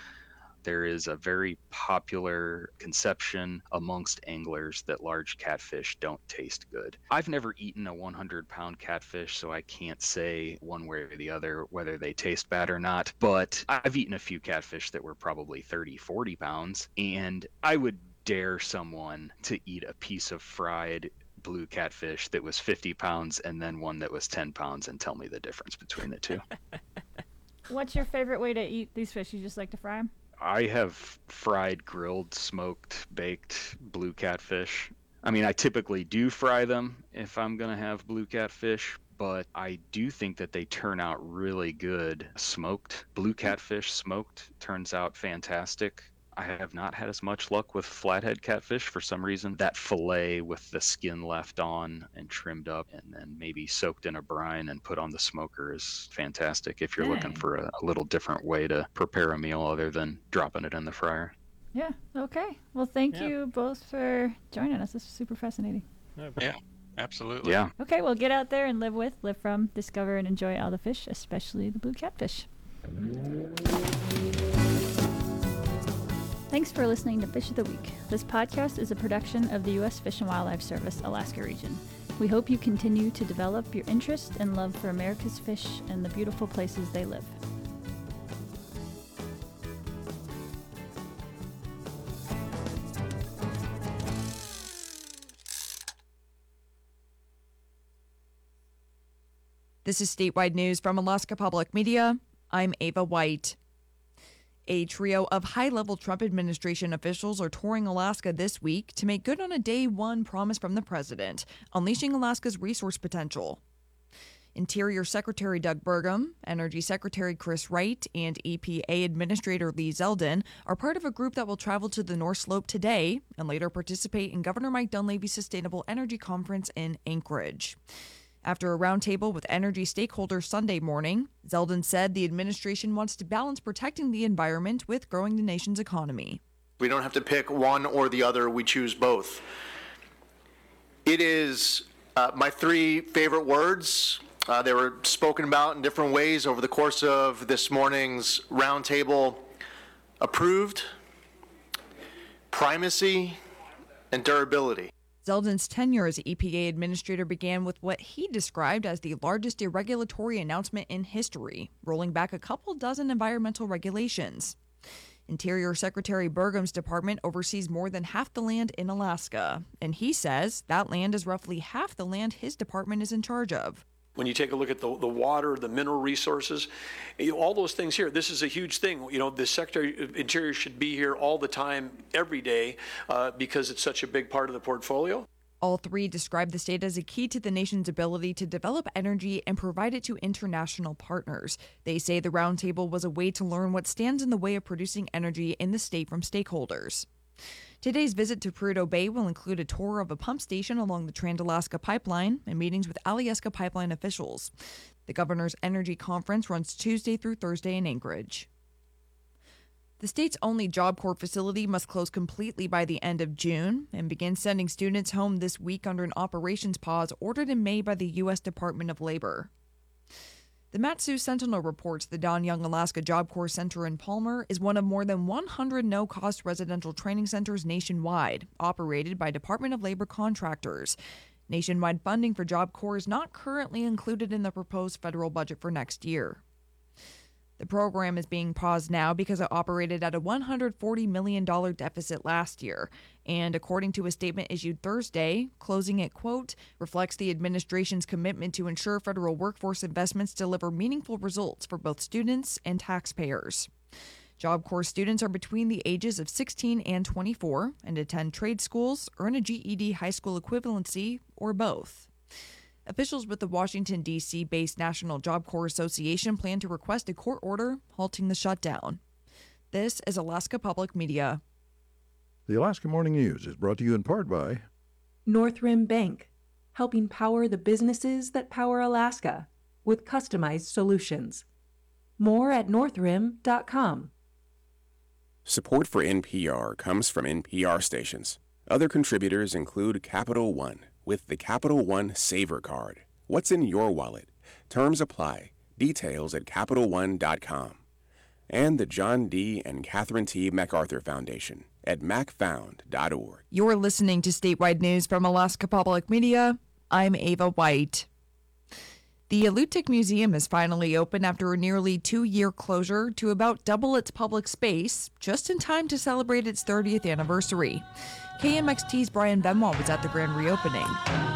There is a very popular conception amongst anglers that large catfish don't taste good. I've never eaten a 100-pound catfish, so I can't say one way or the other whether they taste bad or not, but I've eaten a few catfish that were probably 30, 40 pounds, and I would dare someone to eat a piece of fried blue catfish that was 50 pounds and then one that was 10 pounds and tell me the difference between the two. What's your favorite way to eat these fish? You just like to fry them? I have fried, grilled, smoked, baked blue catfish. I mean, I typically do fry them if I'm going to have blue catfish, but I do think that they turn out really good smoked. Blue catfish smoked turns out fantastic. I have not had as much luck with flathead catfish for some reason. That fillet with the skin left on and trimmed up and then maybe soaked in a brine and put on the smoker is fantastic if you're looking for a little different way to prepare a meal other than dropping it in the fryer. Yeah, okay. Well, thank you both for joining us. This is super fascinating. Yeah, absolutely. Yeah. Okay, well, get out there and live with, live from, discover, and enjoy all the fish, especially the blue catfish. Thanks for listening to Fish of the Week. This podcast is a production of the U.S. Fish and Wildlife Service, Alaska Region. We hope you continue to develop your interest and love for America's fish and the beautiful places they live. This is statewide news from Alaska Public Media. I'm Ava White. A trio of high-level Trump administration officials are touring Alaska this week to make good on a day one promise from the president, unleashing Alaska's resource potential. Interior Secretary Doug Burgum, Energy Secretary Chris Wright, and EPA Administrator Lee Zeldin are part of a group that will travel to the North Slope today and later participate in Governor Mike Dunleavy's Sustainable Energy Conference in Anchorage. After a roundtable with energy stakeholders Sunday morning, Zeldin said the administration wants to balance protecting the environment with growing the nation's economy. We don't have to pick one or the other, we choose both. It is my three favorite words. They were spoken about in different ways over the course of this morning's roundtable: approved, primacy, and durability. Zeldin's tenure as EPA administrator began with what he described as the largest deregulatory announcement in history, rolling back a couple dozen environmental regulations. Interior Secretary Burgum's department oversees more than half the land in Alaska, and he says that land is roughly half the land his department is in charge of. When you take a look at the water, the mineral resources, all those things here, this is a huge thing. The Secretary of Interior should be here all the time, every day, because it's such a big part of the portfolio. All three describe the state as a key to the nation's ability to develop energy and provide it to international partners. They say the roundtable was a way to learn what stands in the way of producing energy in the state from stakeholders. Today's visit to Prudhoe Bay will include a tour of a pump station along the Trans-Alaska Pipeline and meetings with Alyeska Pipeline officials. The governor's energy conference runs Tuesday through Thursday in Anchorage. The state's only Job Corps facility must close completely by the end of June and begin sending students home this week under an operations pause ordered in May by the U.S. Department of Labor. The Mat-Su Sentinel reports the Don Young Alaska Job Corps Center in Palmer is one of more than 100 no-cost residential training centers nationwide, operated by Department of Labor contractors. Nationwide funding for Job Corps is not currently included in the proposed federal budget for next year. The program is being paused now because it operated at a $140 million deficit last year, and according to a statement issued Thursday, closing it, quote, reflects the administration's commitment to ensure federal workforce investments deliver meaningful results for both students and taxpayers. Job Corps students are between the ages of 16 and 24 and attend trade schools, earn a GED high school equivalency, or both. Officials with the Washington, D.C.-based National Job Corps Association plan to request a court order halting the shutdown. This is Alaska Public Media. The Alaska Morning News is brought to you in part by North Rim Bank, helping power the businesses that power Alaska with customized solutions. More at northrim.com. Support for NPR comes from NPR stations. Other contributors include Capital One with the Capital One Saver Card. What's in your wallet? Terms apply. Details at CapitalOne.com. And the John D. and Catherine T. MacArthur Foundation at macfound.org. You're listening to statewide news from Alaska Public Media. I'm Ava White. The Alutiiq Museum is finally open after a nearly 2-year closure to about double its public space, just in time to celebrate its 30th anniversary. KMXT's Brian Benoit was at the grand reopening.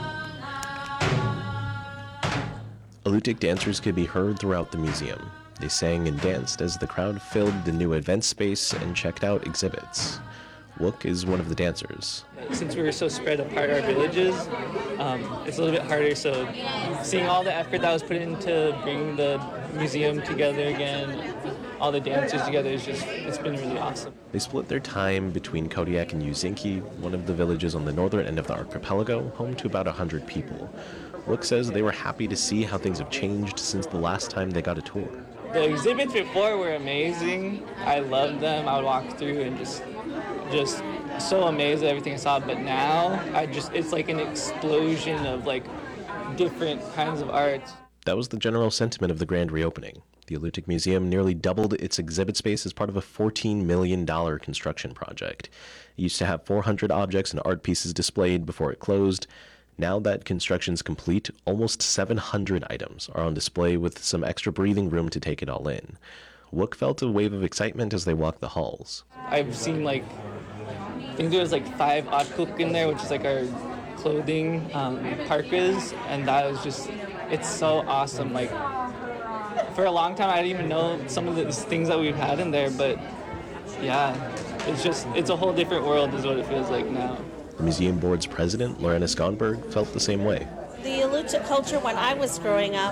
Alutiiq dancers could be heard throughout the museum. They sang and danced as the crowd filled the new event space and checked out exhibits. Wook is one of the dancers. Since we were so spread apart our villages, it's a little bit harder, so seeing all the effort that was put into bringing the museum together again, all the dancers together, it's been really awesome. They split their time between Kodiak and Uzinki, one of the villages on the northern end of the archipelago, home to about 100 people. Wook says they were happy to see how things have changed since the last time they got a tour. The exhibits before were amazing. I loved them. I would walk through and just so amazed at everything I saw. But now, it's like an explosion of like different kinds of art. That was the general sentiment of the grand reopening. The Alutiiq Museum nearly doubled its exhibit space as part of a $14 million construction project. It used to have 400 objects and art pieces displayed before it closed. Now that construction's complete, almost 700 items are on display with some extra breathing room to take it all in. Wook felt a wave of excitement as they walked the halls. I've seen I think there was 5 Atkuk in there, which is our clothing parkas, and that was it's so awesome. For a long time I didn't even know some of the things that we've had in there, but yeah, it's a whole different world is what it feels like now. The museum board's president, Lorena Skonberg, felt the same way. The Alutiiq culture when I was growing up,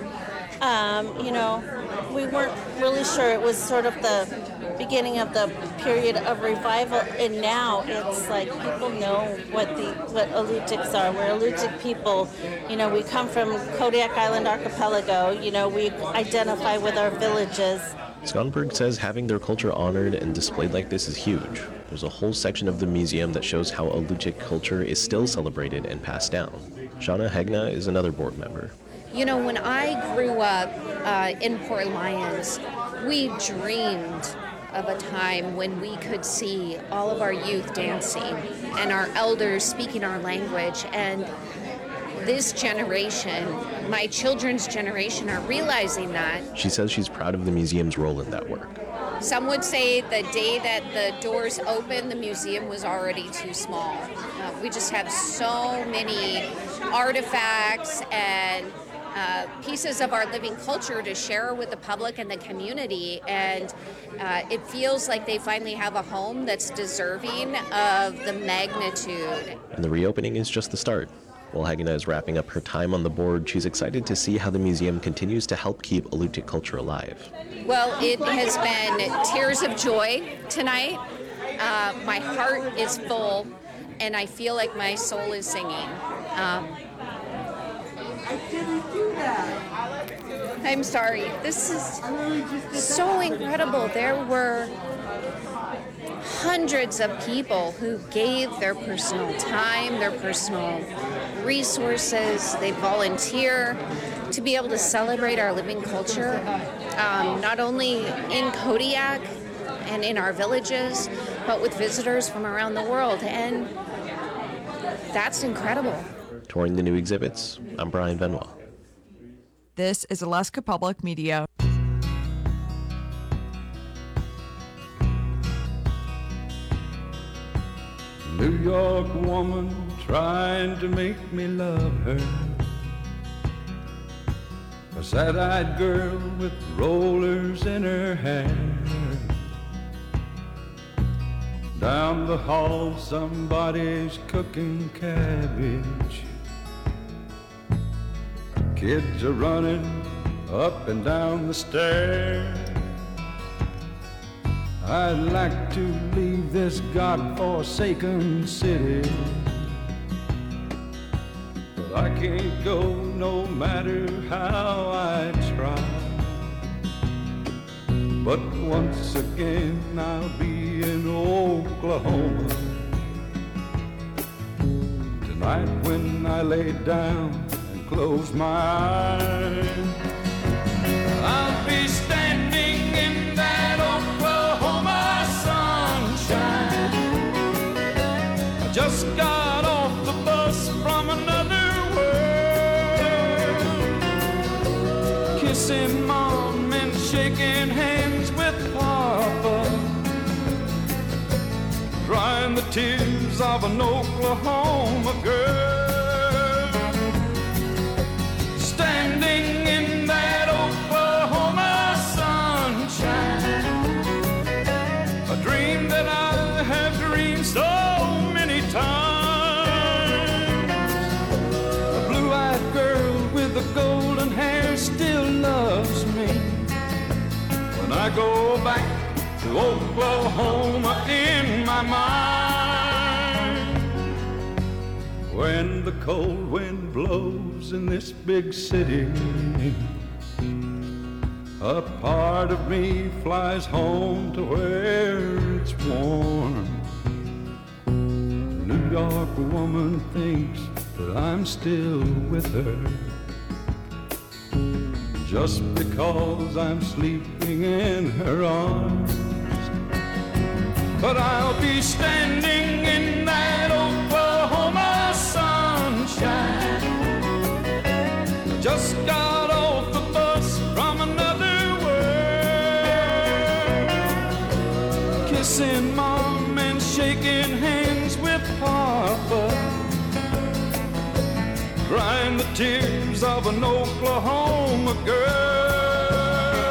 we weren't really sure. It was sort of the beginning of the period of revival, and now it's like people know what Alutiiqs are. We're Alutiiq people. We come from Kodiak Island Archipelago. We identify with our villages. Skonberg says having their culture honored and displayed like this is huge. There's a whole section of the museum that shows how Alutiiq culture is still celebrated and passed down. Shauna Hegna is another board member. When I grew up in Port Lions, we dreamed of a time when we could see all of our youth dancing and our elders speaking our language. And this generation, my children's generation, are realizing that. She says she's proud of the museum's role in that work. Some would say the day that the doors opened, the museum was already too small. We just have so many artifacts and pieces of our living culture to share with the public and the community, and it feels like they finally have a home that's deserving of the magnitude. And the reopening is just the start. While Hegna is wrapping up her time on the board, she's excited to see how the museum continues to help keep Alutiiq culture alive. Well, it has been tears of joy tonight. My heart is full, and I feel like my soul is singing. I'm sorry. This is so incredible. There were hundreds of people who gave their personal time, their personal resources. They volunteer to be able to celebrate our living culture, not only in Kodiak and in our villages, but with visitors from around the world. And that's incredible. Touring the new exhibits, I'm Brian Benoit. This is Alaska Public Media. New York woman trying to make me love her. A sad-eyed girl with rollers in her hair. Down the hall somebody's cooking cabbage. Kids are running up and down the stairs. I'd like to leave this God-forsaken city, but I can't go no matter how I try. But once again I'll be in Oklahoma tonight when I lay down and close my eyes. I'll be standing in that Oklahoma sunshine. I just got off the bus from another world. the tears of an Oklahoma girl. Standing in that Oklahoma sunshine, a dream that I have dreamed so many times. A blue-eyed girl with the golden hair still loves me. When I go back to Oklahoma in my mind, when the cold wind blows in this big city, a part of me flies home to where it's warm. New York woman thinks that I'm still with her just because I'm sleeping in her arms. But I'll be standing in that Oklahoma sunshine. Just got off the bus from another world, kissing Mom and shaking hands with Papa, crying the tears of an Oklahoma girl.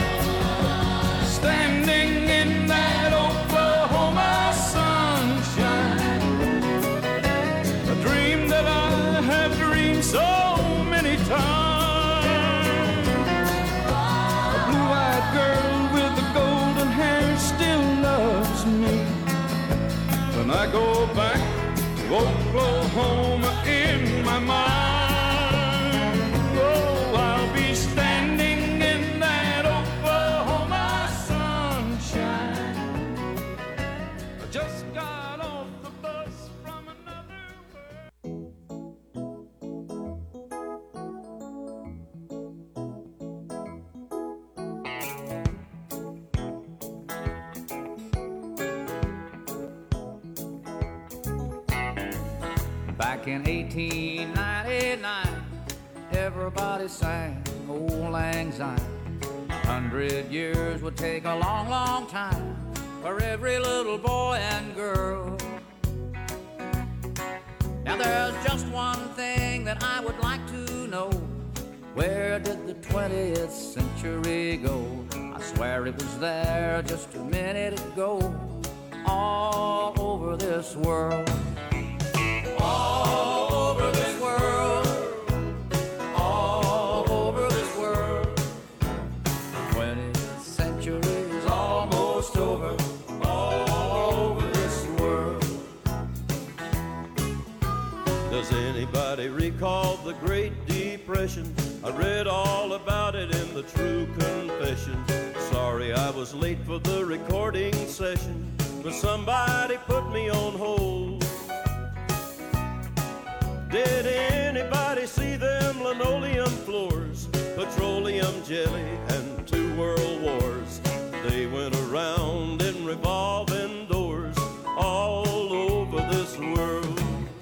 Standing in that Oklahoma sunshine, a dream that I have dreamed so many times. A blue-eyed girl with the golden hair still loves me. When I go back to Oklahoma in my mind, oh, I'll be standing in that Oklahoma sunshine. I just got off the bus from another Back in 1899, everybody sang Old Lang Syne. 100 years would take a long, long time for every little boy and girl. Now there's just one thing that I would like to know. Where did the 20th century go? I swear it was there just a minute ago. All over this world, all over this world, all over this world. The 20th century is almost over, all over this world. Does anybody recall the Great Depression? I read all about it in the True Confession. Sorry I was late for the recording session, but somebody put me on hold. Did anybody see them linoleum floors, petroleum jelly, and 2 world wars? They went around in revolving doors all over this world.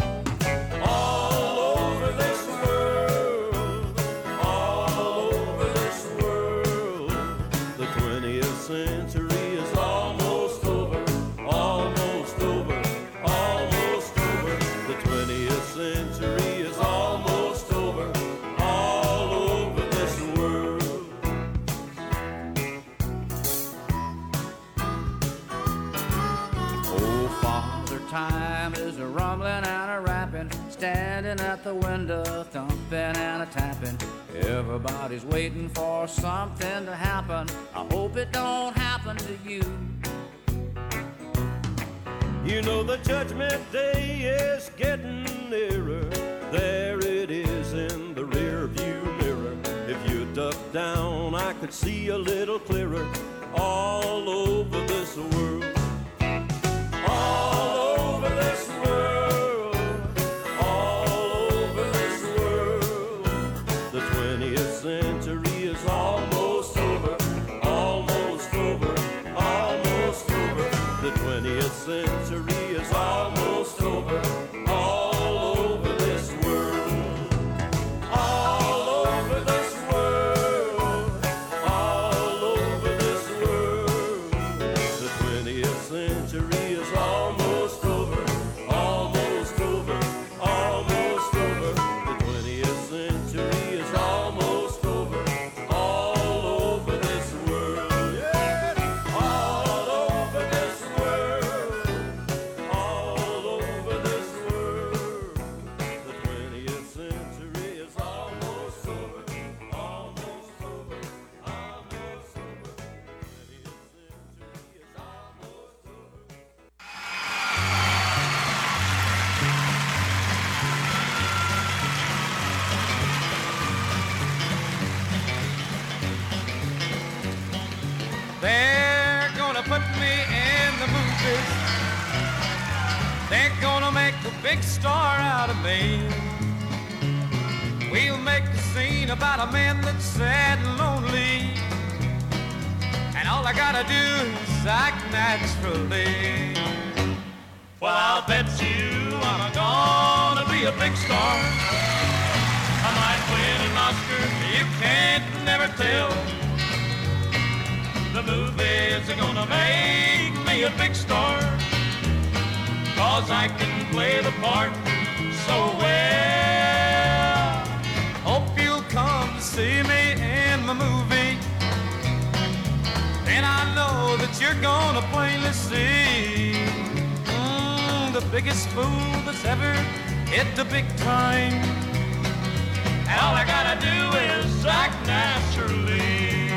All over this world, all over this world. The 20th century is almost over, almost over, almost over. The 20th century is almost over, all over this world. Oh, Father Time is a rumbling and a rapping, standing at the window, thumping and a tapping. Everybody's waiting for something to happen. I hope it don't happen to you. You know the judgment day is getting nearer. There it is in the rear view mirror. If you duck down, I could see a little clearer. All over this world, all over this world, all over this world. The 20th century is almost over, almost over, almost over. The 20th century is almost over, all over this world, all over this world, all over this world. The 20th century is almost over. put me in the movies. They're gonna make a big star out of me. We'll make a scene about a man that's sad and lonely, and all I gotta do is act naturally. Well, I'll bet you I'm gonna be a big star. I might win an Oscar, you can't never tell. The movies are gonna make me a big star, 'cause I can play the part so well. Hope you'll come to see me in my movie, and I know that you're gonna plainly see the biggest fool that's ever hit the big time. And all I gotta do is act naturally.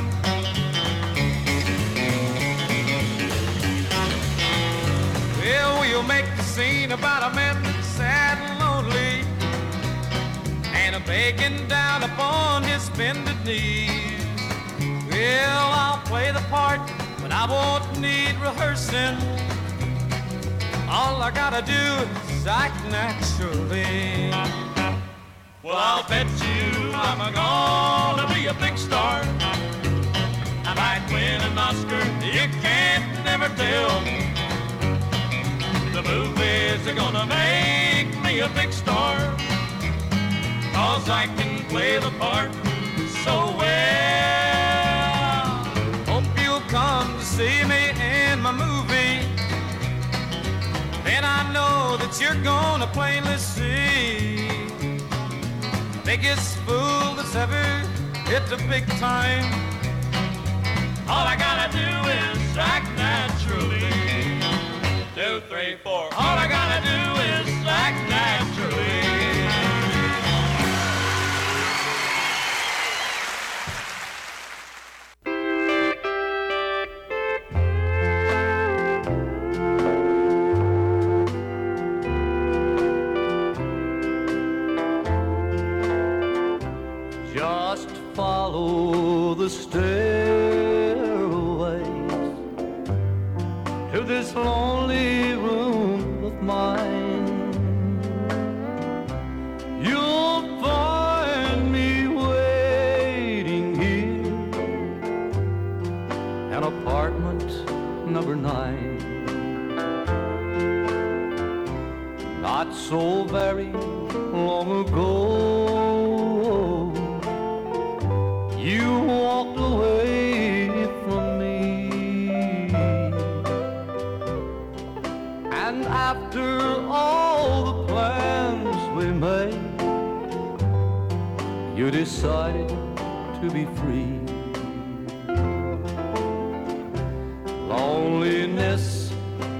Well, we'll make a scene about a man that's sad and lonely, and a begging down upon his bended knees. Well, I'll play the part, but I won't need rehearsing. All I gotta do is act naturally. Well, I'll bet you I'm gonna be a big star. I might win an Oscar, you can't never tell. The movies are gonna make me a big star, 'cause I can play the part so well. Hope you'll come to see me in my movie, and I know that you're gonna plainly see biggest fool that's ever hit the big time. All I gotta do is act naturally. 2, 3, 4. All I gotta do is act naturally. Just follow the stairways to this lonely room of mine. You'll find me waiting here, an apartment number 9. Not so very long ago, you walked away from me, and after all the plans we made, you decided to be free. Loneliness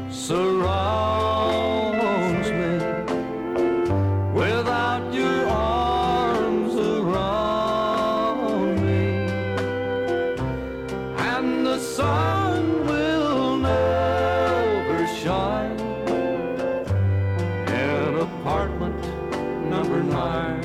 surrounds me without your arms around me, and the sun will never shine in apartment number 9.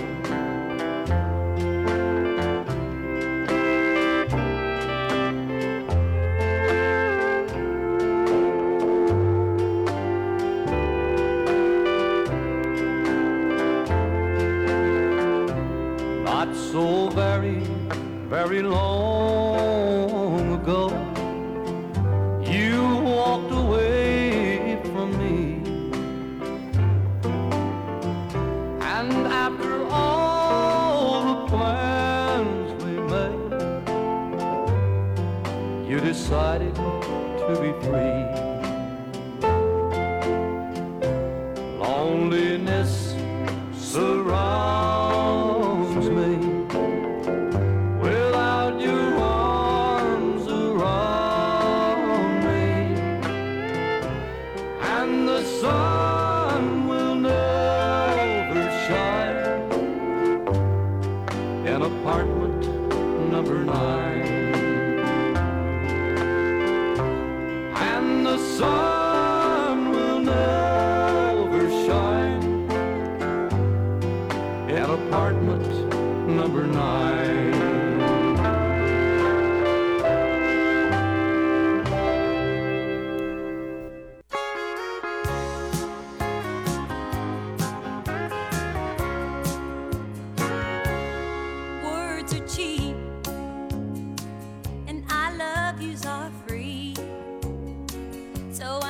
Not so very, very long ago, you walked away from me, and after all the plans we made, you decided to be free. Loneliness surrounds me without your arms around me, and the sun will never shine in apartment number 9, and the sun will never shine in apartment number 9.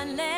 and let